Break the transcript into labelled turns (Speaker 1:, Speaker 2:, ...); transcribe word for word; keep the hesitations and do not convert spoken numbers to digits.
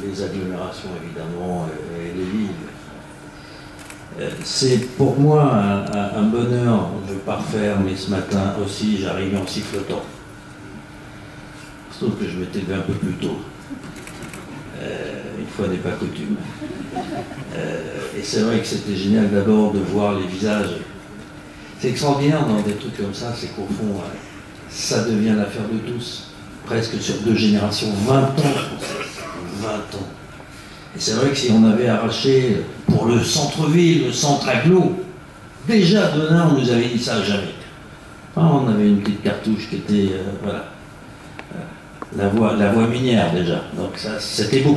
Speaker 1: les agglomérations évidemment et, et les villes. Euh, C'est pour moi un, un, un bonheur, je ne veux pas refaire, mais ce matin aussi j'arrivais en sifflotant. Sauf que je m'étais levé un peu plus tôt. Euh, une fois n'est pas coutume. Euh, et c'est vrai que c'était génial d'abord de voir les visages. C'est extraordinaire dans des trucs comme ça, c'est qu'au fond, euh, ça devient l'affaire de tous. Presque sur deux générations, vingt ans, vingt ans. Et c'est vrai que si on avait arraché pour le centre-ville, le centre agglo, déjà demain on nous avait dit ça jamais. Enfin, on avait une petite cartouche qui était, euh, voilà, euh, la voie, la voie minière déjà. Donc ça, c'était beaucoup.